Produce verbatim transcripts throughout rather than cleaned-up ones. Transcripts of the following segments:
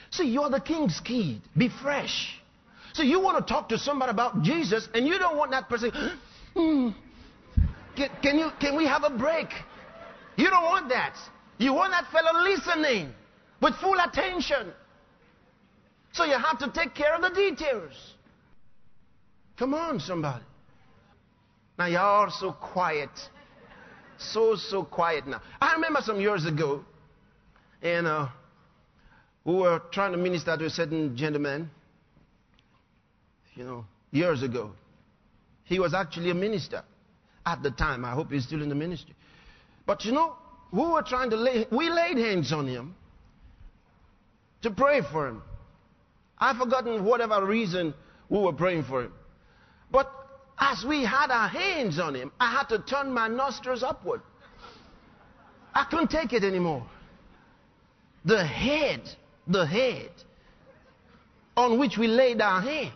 See, you're the king's kid. Be fresh. So you want to talk to somebody about Jesus, and you don't want that person, hmm, can, can, you, can we have a break? You don't want that. You want that fellow listening with full attention. So you have to take care of the details. Come on, somebody. Now you're all so quiet. So, so quiet now. I remember some years ago, and uh, we were trying to minister to a certain gentleman, you know, years ago. He was actually a minister at the time. I hope he's still in the ministry. But you know, we were trying to lay, we laid hands on him to pray for him. I've forgotten whatever reason we were praying for him. But as we had our hands on him, I had to turn my nostrils upward. I couldn't take it anymore. The head, the head on which we laid our hands,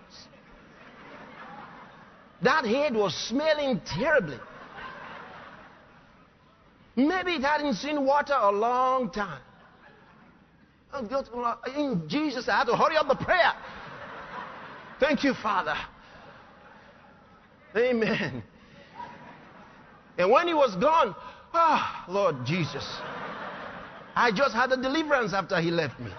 that head was smelling terribly. Maybe it hadn't seen water a long time. In Jesus, I had to hurry up the prayer. Thank you, Father. Amen. And when he was gone, ah, oh, Lord Jesus, I just had a deliverance after he left me.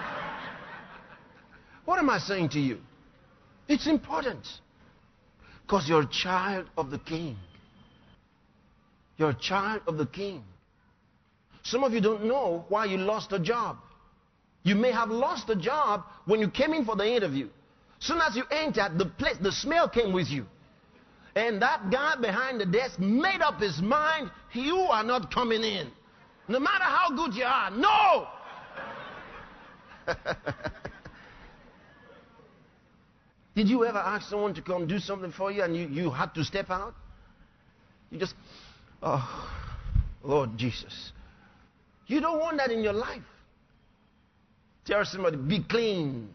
What am I saying to you? It's important. Because you're a child of the King. You're a child of the King. Some of you don't know why you lost a job. You may have lost a job when you came in for the interview. Soon as you entered the place, the smell came with you. And that guy behind the desk made up his mind, you are not coming in. No matter how good you are. No! Did you ever ask someone to come do something for you and you, you had to step out? You just, oh, Lord Jesus. You don't want that in your life. Tell somebody, be clean.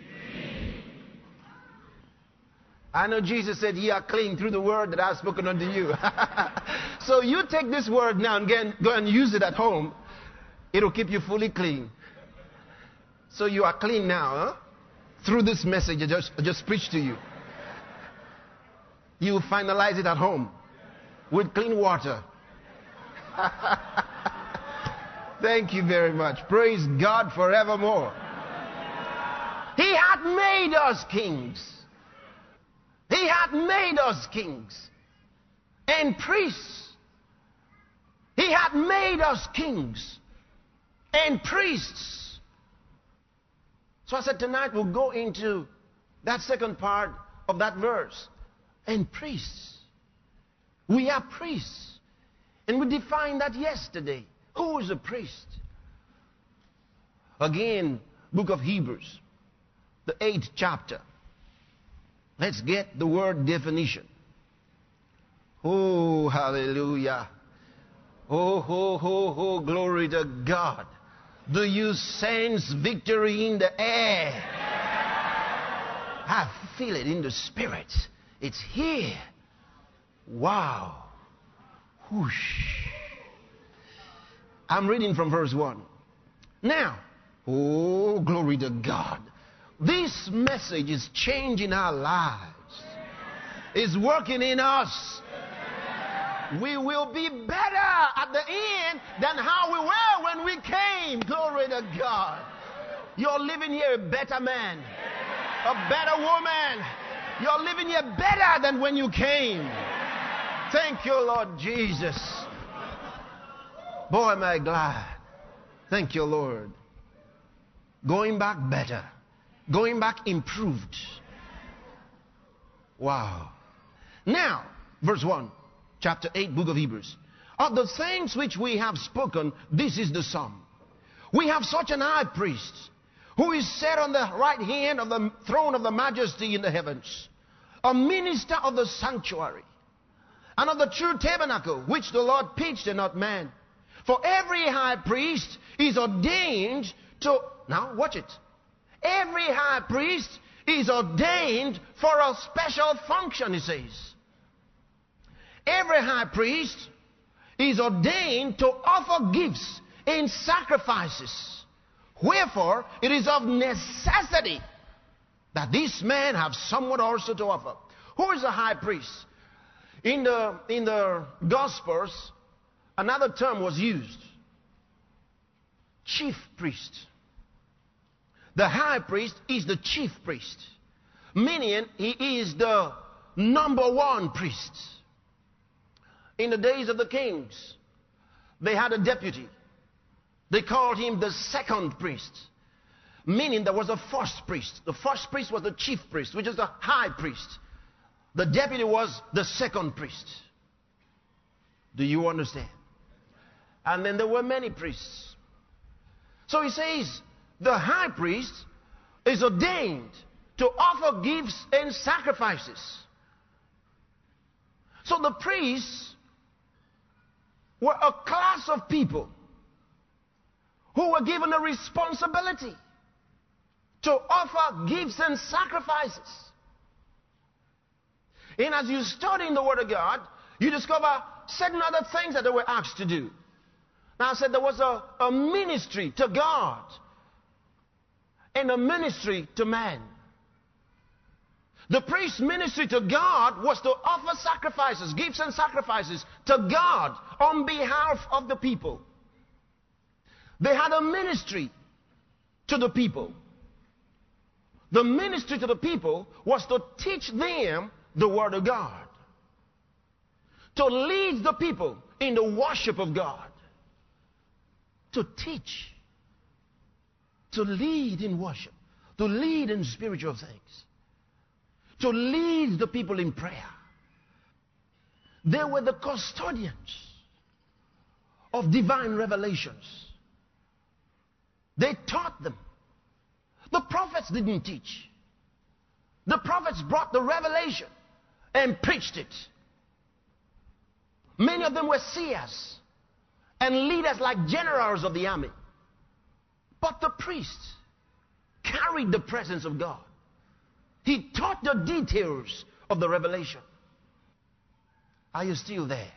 I know Jesus said, ye are clean through the word that I've spoken unto you. So you take this word now and again, go and use it at home. It'll keep you fully clean. So you are clean now, huh? Through this message I just, I just preached to you. You finalize it at home with clean water. Thank you very much. Praise God forevermore. He had made us kings. He had made us kings and priests. He had made us kings and priests. So I said tonight we'll go into that second part of that verse. And priests. We are priests. And we defined that yesterday. Who is a priest? Again, book of Hebrews, the eighth chapter. Let's get the word definition. Oh, hallelujah. Oh, ho, ho, ho, glory to God. Do you sense victory in the air? I feel it in the spirit. It's here. Wow. Whoosh. I'm reading from verse one. Now, oh, glory to God. This message is changing our lives. It's working in us. We will be better at the end than how we were when we came. Glory to God. You're living here a better man, a better woman. You're living here better than when you came. Thank you, Lord Jesus. Boy, am I glad. Thank you, Lord. Going back better. Going back improved. Wow. Now, verse one, chapter eight, book of Hebrews. Of the things which we have spoken, this is the sum. We have such an high priest who is set on the right hand of the throne of the majesty in the heavens, a minister of the sanctuary and of the true tabernacle which the Lord pitched and not man. For every high priest is ordained to, now watch it. Every high priest is ordained for a special function, he says. Every high priest is ordained to offer gifts and sacrifices Wherefore, it is of necessity that this man have somewhat also to offer. Who is a high priest? In the, in the Gospels, another term was used. Chief priest. The high priest is the chief priest, meaning he is the number one priest. In the days of the kings, they had a deputy. They called him the second priest, meaning there was a first priest. The first priest was the chief priest, which is the high priest. The deputy was the second priest. Do you understand? And then there were many priests. So he says, the high priest is ordained to offer gifts and sacrifices. So the priests were a class of people who were given a responsibility to offer gifts and sacrifices. And as you study in the Word of God, you discover certain other things that they were asked to do. Now I said there was a, a ministry to God and a ministry to man. The priest's ministry to God was to offer sacrifices, gifts and sacrifices to God on behalf of the people. They had a ministry to the people. The ministry to the people was to teach them the Word of God, to lead the people in the worship of God, to teach, to lead in worship, to lead in spiritual things, to lead the people in prayer. They were the custodians of divine revelations. They taught them. The prophets didn't teach. The prophets brought the revelation and preached it. Many of them were seers and leaders like generals of the army. But the priests carried the presence of God. He taught the details of the revelation. Are you still there?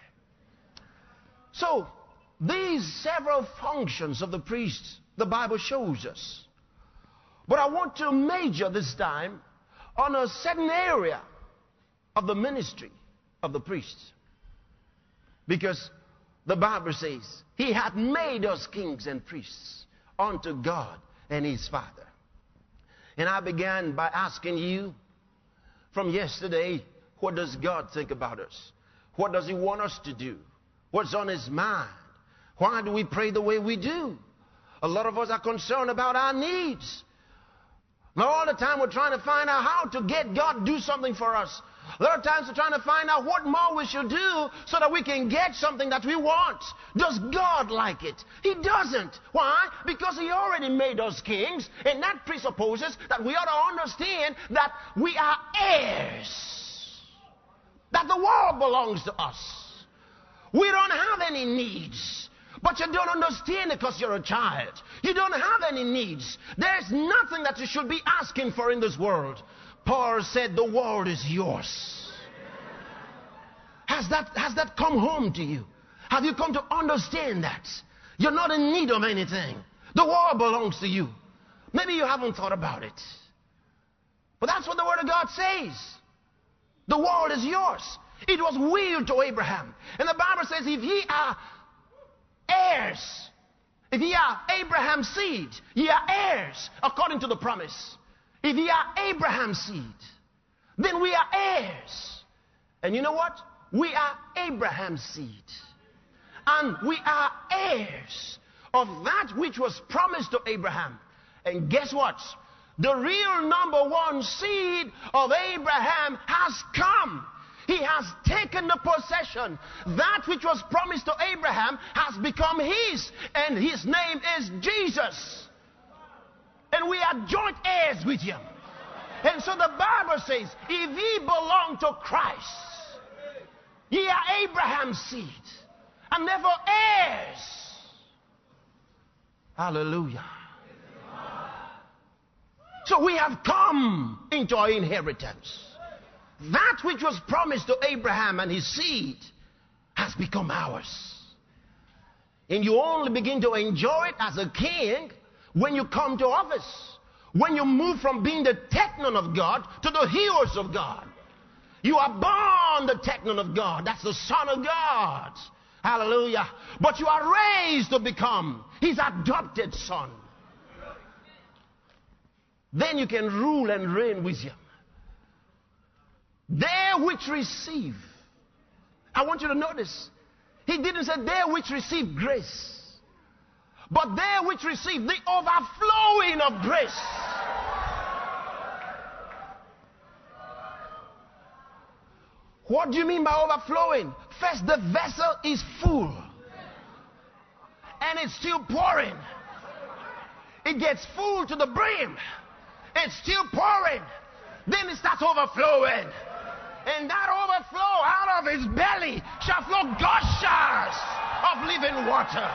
So, these several functions of the priests, the Bible shows us. But I want to major this time on a certain area of the ministry of the priests. Because the Bible says, He hath made us kings and priests unto God and His Father. And I began by asking you from yesterday, what does God think about us? What does He want us to do? What's on His mind? Why do we pray the way we do? A lot of us are concerned about our needs. Now, all the time we're trying to find out how to get God to do something for us. A lot of times we're trying to find out what more we should do so that we can get something that we want. Does God like it? He doesn't. Why? Because He already made us kings, and that presupposes that we ought to understand that we are heirs. That the world belongs to us. We don't have any needs. But you don't understand it because you're a child. You don't have any needs. There's nothing that you should be asking for in this world. Paul said the world is yours. Has that, has that come home to you? Have you come to understand that? You're not in need of anything. The world belongs to you. Maybe you haven't thought about it. But that's what the Word of God says. The world is yours. It was willed to Abraham. And the Bible says if ye are heirs, if ye are Abraham's seed, ye are heirs according to the promise. If ye are Abraham's seed, then we are heirs. And you know what? We are Abraham's seed. And we are heirs of that which was promised to Abraham. And guess what? The real number one seed of Abraham has come. He has taken the possession. That which was promised to Abraham has become his. And his name is Jesus. And we are joint heirs with Him. And so the Bible says, if ye belong to Christ, ye are Abraham's seed. And therefore heirs. Hallelujah. So we have come into our inheritance. That which was promised to Abraham and his seed has become ours. And you only begin to enjoy it as a king when you come to office, when you move from being the technon of God to the heroes of God. You are born the technon of God. That's the Son of God. Hallelujah. But you are raised to become His adopted son. Then you can rule and reign with Him. They which receive. I want you to notice. He didn't say they which receive grace, but they which receive the overflowing of grace. What do you mean by overflowing? First, the vessel is full and it's still pouring. It gets full to the brim. It's still pouring. Then it starts overflowing. And that overflow out of His belly shall flow gushers of living water.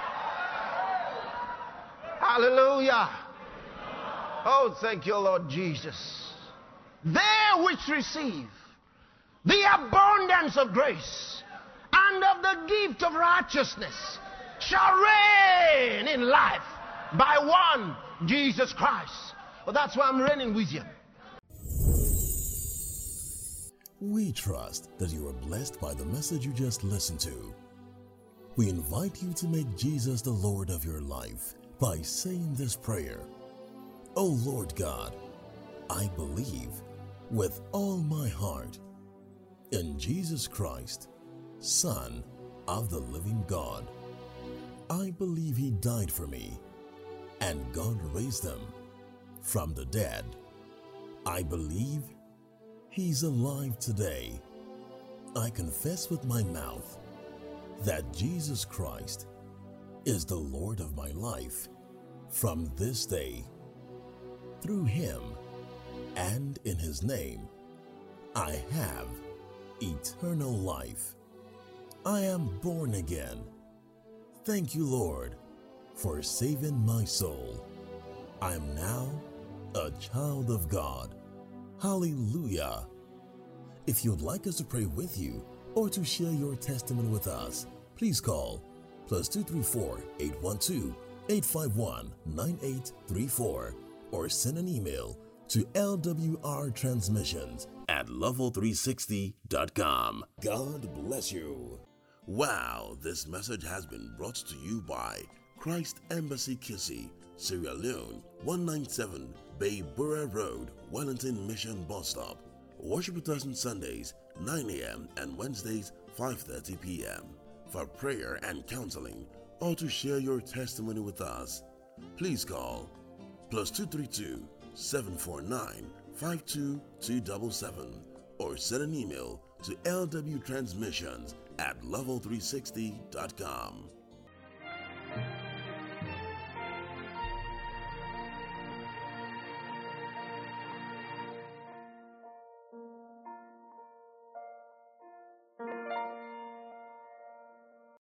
Hallelujah. Oh, thank you, Lord Jesus. They which receive the abundance of grace and of the gift of righteousness shall reign in life by one, Jesus Christ. Well, that's why I'm reigning with you. We trust that you are blessed by the message you just listened to. We invite you to make Jesus the Lord of your life by saying this prayer. Oh Lord God, I believe with all my heart in Jesus Christ, Son of the living God. I believe He died for me and God raised Him from the dead. I believe He's alive today. I confess with my mouth that Jesus Christ is the Lord of my life from this day. Through Him and in His name, I have eternal life. I am born again. Thank you, Lord, for saving my soul. I am now a child of God. Hallelujah. If you'd like us to pray with you or to share your testimony with us, please call plus two three four, eight one two, eight five one, nine eight three four or send an email to L W R transmissions at level three sixty dot com. God bless you. Wow, this message has been brought to you by Christ Embassy Kissy, Sierra Leone, one ninety-seven Bay Borough Road, Wellington Mission Bus Stop. Worship with us on Sundays, nine a.m. and Wednesdays, five thirty p.m. For prayer and counseling or to share your testimony with us, please call plus two three two, seven four nine, five two two seven seven or send an email to L W transmissions at level three sixty dot com.